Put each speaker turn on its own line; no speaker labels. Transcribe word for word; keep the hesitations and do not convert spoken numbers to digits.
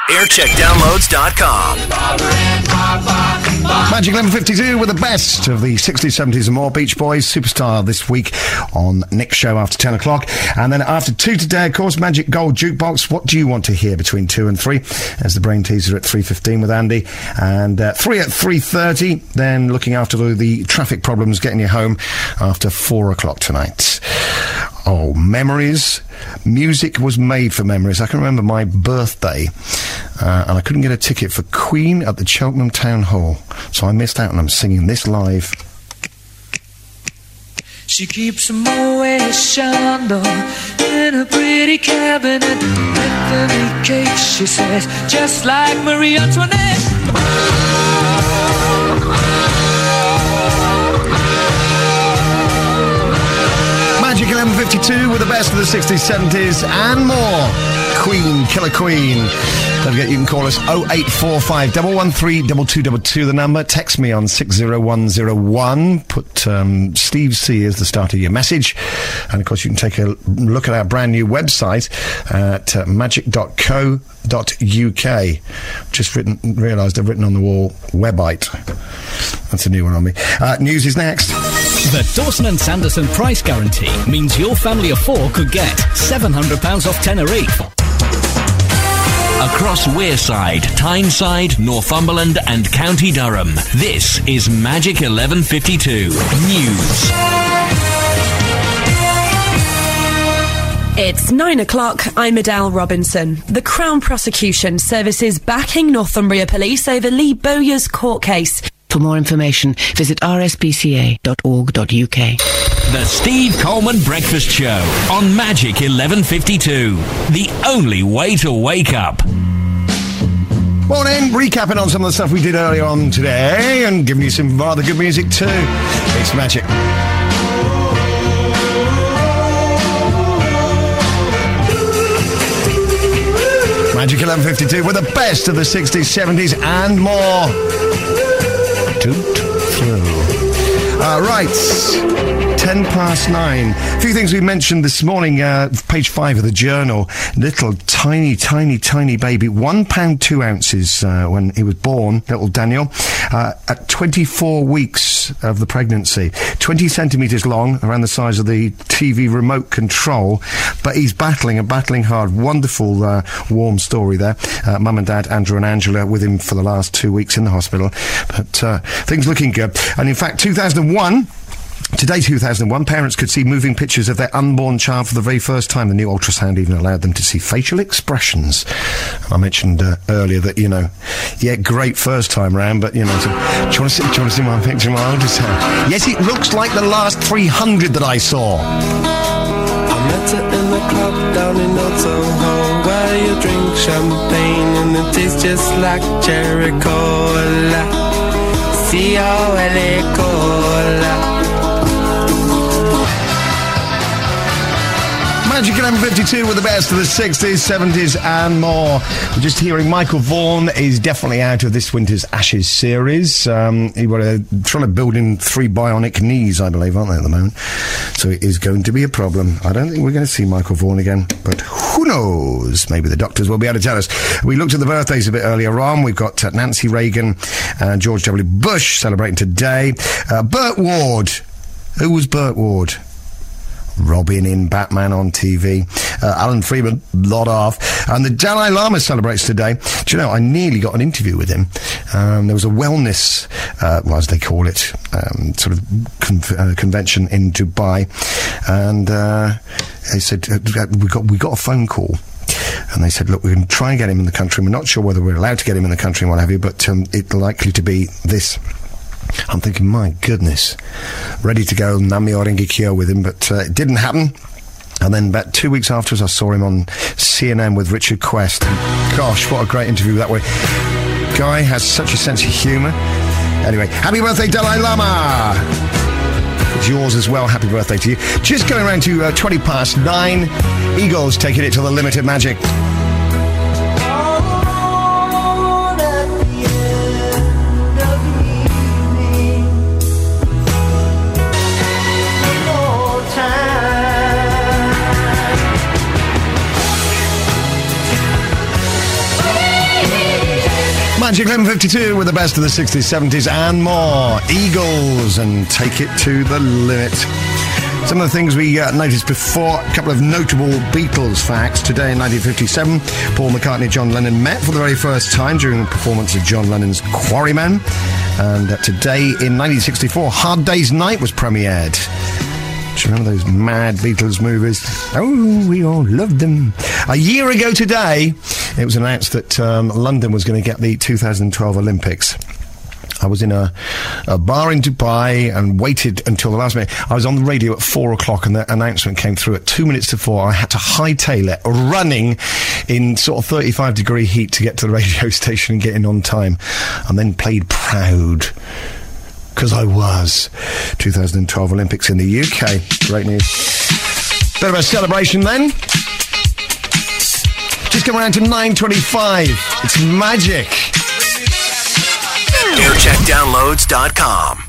aircheck downloads dot com.
Magic eleven fifty-two with the best of the sixties, seventies and more. Beach Boys Superstar this week on Nick's show after ten o'clock. And then after two today, of course, Magic Gold Jukebox. What do you want to hear between two and three? As the brain teaser at three fifteen with Andy. And uh, three at three thirty. Then looking after the, the traffic problems getting you home after four o'clock tonight. Oh, memories. Music was made for memories. I can remember my birthday, uh, and I couldn't get a ticket for Queen at the Cheltenham Town Hall, so I missed out, and I'm singing this live.
She keeps a Moet Chandon in a pretty cabinet. Anthony cake, she says, just like Marie Antoinette.
Magic eleven fifty-two with the best of the sixties, seventies and more. Queen, Killer Queen. Don't forget, you can call us oh eight four five, one one three, two two two two, the number. Text me on six oh one oh one. Put um, Steve C as the start of your message. And, of course, you can take a look at our brand new website at uh, magic dot co dot U K. Just written, realised I've written on the wall, Webite. That's a new one on me. Uh, news is next.
The Dawson and Sanderson price guarantee means your family of four could get seven hundred pounds off Tenerife.
Across Wearside, Tyneside, Northumberland and County Durham, this is Magic eleven fifty-two News.
It's nine o'clock. I'm Adele Robinson. The Crown Prosecution Services backing Northumbria Police over Lee Bowyer's court case.
For more information, visit r s p c a dot org dot U K.
The Steve Coleman Breakfast Show on Magic eleven fifty-two. The only way to wake up.
Morning, recapping on some of the stuff we did earlier on today and giving you some rather good music too. It's Magic. Magic eleven fifty-two with the best of the sixties, seventies and more. Toot through. Uh, right, ten past nine. A few things we mentioned this morning, uh, page five of the Journal. Little tiny, tiny, tiny baby, one pound two ounces uh, when he was born, little Daniel, uh, at twenty-four weeks of the pregnancy. twenty centimetres long, around the size of the T V remote control, but he's battling and battling hard. Wonderful, uh, warm story there. Uh, Mum and Dad, Andrew and Angela, with him for the last two weeks in the hospital. But uh, things looking good. And in fact, two thousand one... Today, two thousand one, parents could see moving pictures of their unborn child for the very first time. The new ultrasound even allowed them to see facial expressions. I mentioned uh, earlier that, you know, yeah, great first time round, but, you know, so, do you want to see, do you want to see my picture of my ultrasound? Yes, it looks like the last three hundred that I saw.
I met her in the club down in Old Soho, where you drink champagne and it tastes just like cherry cola. C O L A cola.
Magic eleven fifty-two with the best of the sixties, seventies and more. We're just hearing Michael Vaughan is definitely out of this winter's Ashes series. Um, he was uh, trying to build in three bionic knees, I believe, aren't they, at the moment? So it is going to be a problem. I don't think we're going to see Michael Vaughan again, but who knows? Maybe the doctors will be able to tell us. We looked at the birthdays a bit earlier on. We've got uh, Nancy Reagan and George W. Bush celebrating today. Uh, Burt Ward. Who was Burt Ward? Robin in Batman on T V. Uh, Alan Freeman, lot off. And the Dalai Lama celebrates today. Do you know, I nearly got an interview with him. Um, there was a wellness, uh, well, as they call it, um, sort of con- uh, convention in Dubai. And uh, they said, uh, we got we got a phone call. And they said, look, we can try and get him in the country. We're not sure whether we're allowed to get him in the country and what have you, but um, it's likely to be this. I'm thinking, my goodness, ready to go Namio Rengekyo with him, but uh, it didn't happen. And then about two weeks afterwards, I saw him on C N N with Richard Quest. And gosh, what a great interview that way. Guy has such a sense of humour. Anyway, happy birthday, Dalai Lama! It's yours as well. Happy birthday to you. Just going around to uh, twenty past nine. Eagles taking it to the limit of Magic. Magic eleven fifty-two with the best of the sixties, seventies and more. Eagles and Take It to the Limit. Some of the things we uh, noticed before, a couple of notable Beatles facts. Today in nineteen fifty-seven, Paul McCartney and John Lennon met for the very first time during the performance of John Lennon's Quarrymen. And uh, today in nineteen sixty-four, Hard Day's Night was premiered. Do you remember those mad Beatles movies? Oh, we all loved them. A year ago today, it was announced that um, London was going to get the two thousand twelve Olympics. I was in a, a bar in Dubai and waited until the last minute. I was on the radio at four o'clock and the announcement came through at two minutes to four. I had to hightail it, running in sort of thirty-five degree heat to get to the radio station and get in on time. And then played proud. Because I was. two thousand twelve Olympics in the U K. Great news. Bit of a celebration then. Just come around to nine twenty-five. It's magic.
aircheck downloads dot com